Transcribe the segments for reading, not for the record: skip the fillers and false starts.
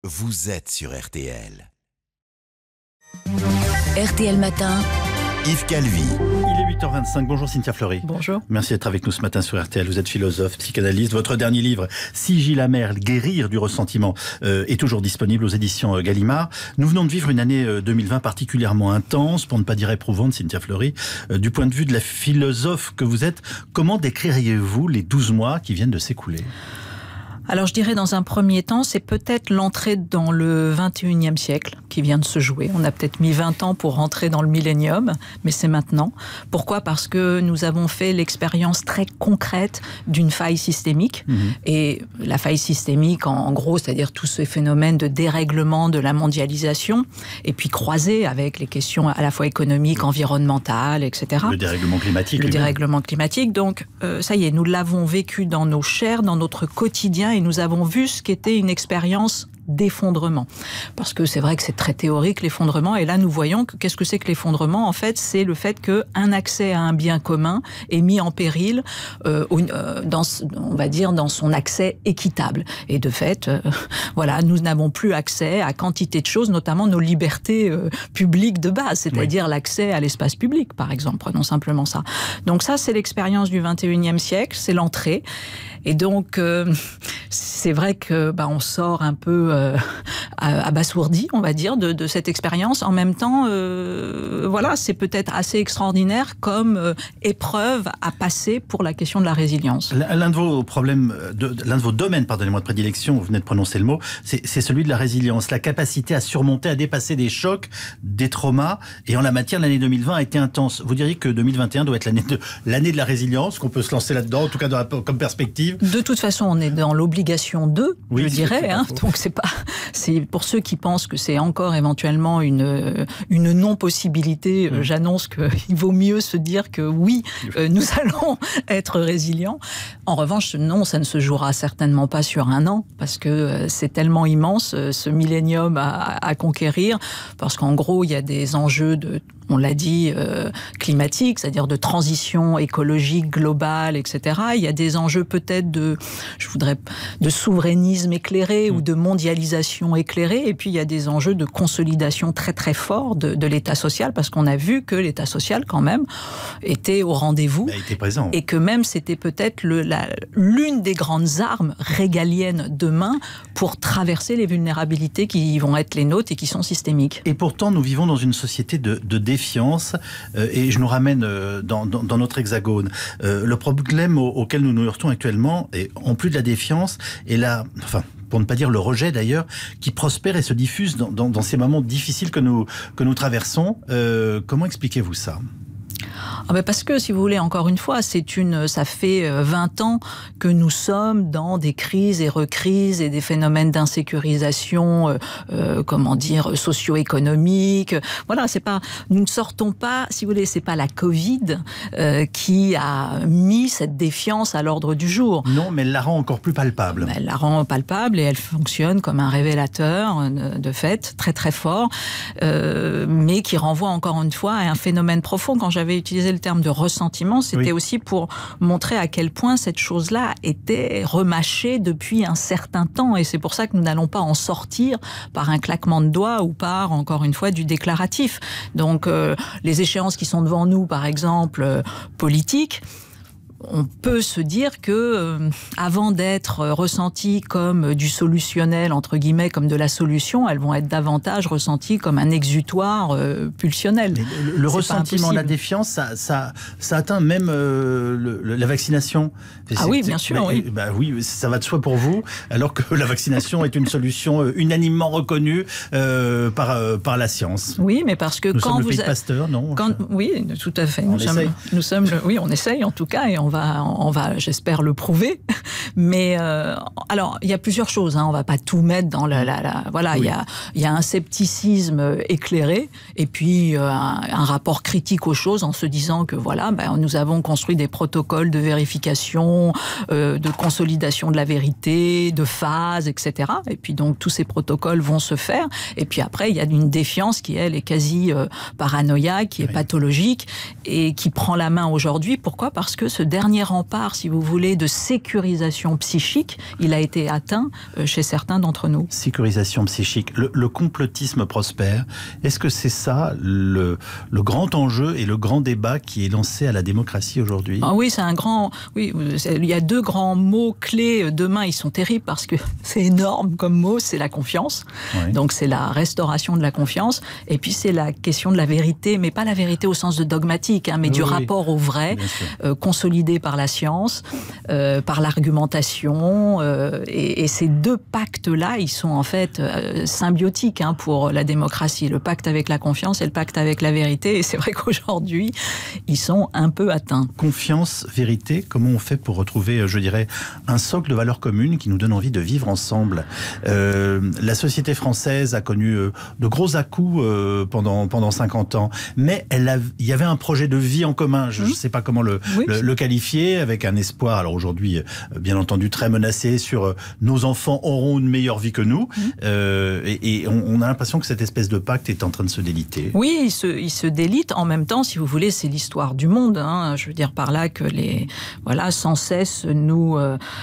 vous êtes sur RTL. RTL Matin. Yves Calvi. Il est 8h25. Bonjour Cynthia Fleury. Bonjour. Merci d'être avec nous ce matin sur RTL. Vous êtes philosophe, psychanalyste. Votre dernier livre, Si Gilles Amer, Guérir du ressentiment, est toujours disponible aux éditions Gallimard. Nous venons de vivre une année 2020 particulièrement intense, pour ne pas dire éprouvante, Cynthia Fleury. Du point de vue de la philosophe que vous êtes, comment décririez-vous les 12 mois qui viennent de s'écouler ? Alors je dirais dans un premier temps, c'est peut-être l'entrée dans le 21e siècle qui vient de se jouer. On a peut-être mis 20 ans pour rentrer dans le millénium, mais c'est maintenant. Pourquoi ? Parce que nous avons fait l'expérience très concrète d'une faille systémique. Et la faille systémique, en gros, c'est-à-dire tous ces phénomènes de dérèglement de la mondialisation, et puis croisés avec les questions à la fois économiques, environnementales, etc. Le dérèglement climatique. Le dérèglement climatique. Donc, ça y est, nous l'avons vécu dans nos chairs, dans notre quotidien, et nous avons vu ce qu'était une expérience d'effondrement. Parce que c'est vrai que c'est très théorique, l'effondrement, et là nous voyons que qu'est-ce que c'est que l'effondrement ? En fait, c'est le fait qu'un accès à un bien commun est mis en péril, on va dire, dans son accès équitable. Et de fait, voilà, nous n'avons plus accès à quantité de choses, notamment nos libertés publiques de base, c'est-à-dire l'accès à l'espace public, par exemple, prenons simplement ça. Donc ça, c'est l'expérience du 21e siècle, c'est l'entrée. Et donc, c'est vrai que on sort un peu abasourdi, on va dire, de cette expérience. En même temps, voilà, c'est peut-être assez extraordinaire comme épreuve à passer pour la question de la résilience. L'un de vos problèmes, l'un de vos domaines, pardonnez-moi, de prédilection, vous venez de prononcer le mot, c'est celui de la résilience, la capacité à surmonter, à dépasser des chocs, des traumas. Et en la matière, l'année 2020 a été intense. Vous diriez que 2021 doit être l'année de la résilience, qu'on peut se lancer là-dedans, en tout cas comme perspective. De toute façon, on est dans l'obligation de, je dirais. Donc c'est pour ceux qui pensent que c'est encore éventuellement une non-possibilité. J'annonce qu'il vaut mieux se dire que oui, nous allons être résilients. En revanche, non, ça ne se jouera certainement pas sur un an, parce que c'est tellement immense, ce millénium à conquérir, parce qu'en gros, il y a des enjeux on l'a dit, climatique, c'est-à-dire de transition écologique globale, etc. Il y a des enjeux peut-être de souverainisme éclairé ou de mondialisation éclairée, et puis il y a des enjeux de consolidation très très forts de l'État social, parce qu'on a vu que l'État social quand même était au rendez-vous, était présent. Et que même c'était peut-être l'une des grandes armes régaliennes demain pour traverser les vulnérabilités qui vont être les nôtres et qui sont systémiques. Et pourtant, nous vivons dans une société de défiance, et je nous ramène dans notre hexagone. Le problème auquel nous nous heurtons actuellement, et en plus de la défiance, est pour ne pas dire le rejet d'ailleurs, qui prospère et se diffuse dans ces moments difficiles que nous traversons. Comment expliquez-vous ça ? Parce que, si vous voulez, encore une fois, ça fait 20 ans que nous sommes dans des crises et recrises et des phénomènes d'insécurisation, socio-économiques. Voilà, nous ne sortons pas, si vous voulez, c'est pas la Covid qui a mis cette défiance à l'ordre du jour. Non, mais elle la rend encore plus palpable. Elle la rend palpable et elle fonctionne comme un révélateur, de fait, très très fort, mais qui renvoie encore une fois à un phénomène profond. Quand j'avais utilisé le terme de ressentiment, c'était aussi pour montrer à quel point cette chose-là était remâchée depuis un certain temps, et c'est pour ça que nous n'allons pas en sortir par un claquement de doigts ou par, encore une fois, du déclaratif. Donc les échéances qui sont devant nous, par exemple, politiques, on peut se dire que avant d'être ressenties comme du solutionnel, entre guillemets, comme de la solution, elles vont être davantage ressenties comme un exutoire pulsionnel. Le ressentiment, la défiance, ça atteint même la vaccination. Oui, bien sûr, oui. Oui, ça va de soi pour vous, alors que la vaccination est une solution unanimement reconnue par la science. Oui, mais parce que nous sommes le pays de Pasteur, non ? Oui, tout à fait. On on essaye en tout cas, et on va, j'espère, le prouver. Mais alors, il y a plusieurs choses. On va pas tout mettre dans voilà, il y a un scepticisme éclairé, et puis un rapport critique aux choses, en se disant que voilà, nous avons construit des protocoles de vérification, de consolidation de la vérité, de phase, etc. Et puis donc tous ces protocoles vont se faire. Et puis après, il y a une défiance qui, elle, est quasi paranoïaque, qui est pathologique et qui prend la main aujourd'hui. Pourquoi ? Parce que ce dernier rempart, si vous voulez, de sécurisation psychique, il a été atteint chez certains d'entre nous. Sécurisation psychique. Le complotisme prospère. Est-ce que c'est ça le grand enjeu et le grand débat qui est lancé à la démocratie aujourd'hui? Ah oui, c'est un grand... Oui, il y a deux grands mots clés. Demain, ils sont terribles parce que c'est énorme comme mot, c'est la confiance. Oui. Donc c'est la restauration de la confiance. Et puis c'est la question de la vérité, mais pas la vérité au sens de dogmatique, mais du rapport au vrai, consolidé par la science, par l'argumentation. Et ces deux pactes-là, ils sont en fait symbiotiques pour la démocratie. Le pacte avec la confiance et le pacte avec la vérité. Et c'est vrai qu'aujourd'hui, ils sont un peu atteints. Confiance, vérité, comment on fait pour retrouver, je dirais, un socle de valeurs communes qui nous donne envie de vivre ensemble? La société française a connu de gros à-coups pendant 50 ans, mais il y avait un projet de vie en commun, je ne sais pas comment le qualifier, avec un espoir, alors aujourd'hui, bien entendu, très menacé sur nos enfants auront une meilleure vie que nous, et on a l'impression que cette espèce de pacte est en train de se déliter. Oui, il se délite. En même temps, si vous voulez, c'est l'histoire du monde. Je veux dire par là que sans cesse nous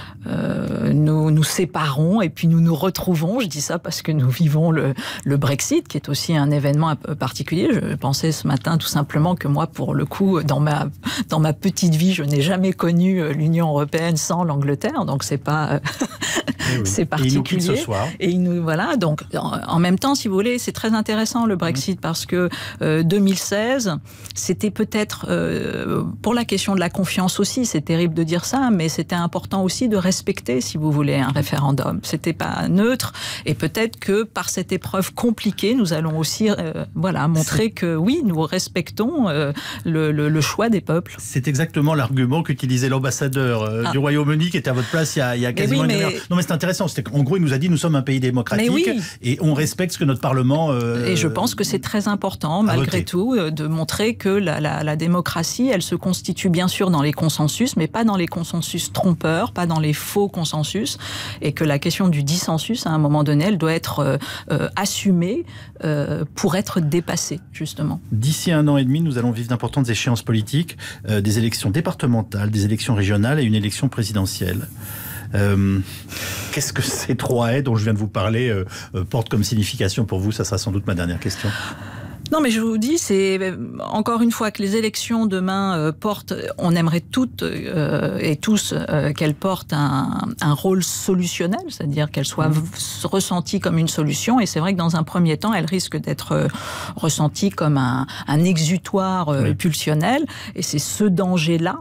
séparons et puis nous nous retrouvons. Je dis ça parce que nous vivons le Brexit, qui est aussi un événement un peu particulier. Je pensais ce matin tout simplement que moi, pour le coup, dans ma petite vie, je n'ai jamais connu l'Union européenne sans l'Angleterre, donc c'est pas c'est particulier. Et il nous quitte ce soir. Et voilà. Donc en même temps, si vous voulez, c'est très intéressant le Brexit parce que 2016, c'était peut-être pour la question de la confiance aussi. C'est terrible de dire ça, mais c'était important aussi de respecter, si vous voulez, un référendum. C'était pas neutre, et peut-être que par cette épreuve compliquée, nous allons aussi, montrer que oui, nous respectons le choix des peuples. C'est exactement l'argument qu'utilisait l'ambassadeur du Royaume-Uni, qui était à votre place il y a quasiment une heure. Non, mais c'est intéressant. En gros, il nous a dit nous sommes un pays démocratique et on respecte ce que notre Parlement. Et je pense que c'est très important, malgré tout, de montrer que la démocratie, elle se constitue bien sûr dans les consensus, mais pas dans les consensus trompeurs, pas dans les faux consensus, et que la question du dissensus, à un moment donné, elle doit être assumée pour être dépassée, justement. D'ici 1 an et demi, nous allons vivre d'importantes échéances politiques, des élections départementales, des élections régionales et une élection présidentielle. Qu'est-ce que ces 3 haies dont je viens de vous parler portent comme signification pour vous? Ça sera sans doute ma dernière question. Non, mais je vous dis, c'est encore une fois que les élections demain portent, on aimerait toutes et tous qu'elles portent un rôle solutionnel, c'est-à-dire qu'elles soient ressenties comme une solution. Et c'est vrai que dans un premier temps, elles risquent d'être ressenties comme un exutoire pulsionnel. Et c'est ce danger-là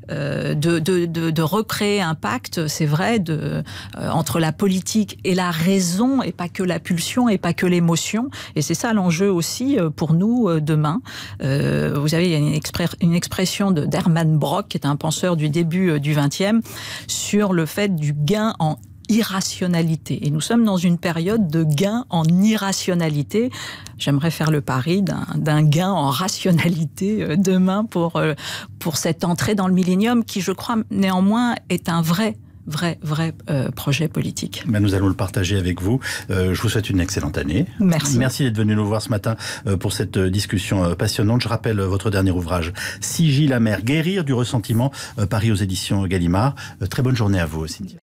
de recréer un pacte, c'est vrai, entre la politique et la raison, et pas que la pulsion, et pas que l'émotion. Et c'est ça l'enjeu aussi pour nous demain. Vous savez, il y a une expression d'Hermann Brock, qui est un penseur du début du XXe, sur le fait du gain en irrationalité. Et nous sommes dans une période de gain en irrationalité. J'aimerais faire le pari d'un gain en rationalité demain pour cette entrée dans le millénium qui, je crois, néanmoins, est un vrai projet politique. Nous allons le partager avec vous. Je vous souhaite une excellente année. Merci. Merci d'être venu nous voir ce matin pour cette discussion passionnante. Je rappelle votre dernier ouvrage, Sigil amer, guérir du ressentiment, paru aux éditions Gallimard. Très bonne journée à vous, Cynthia.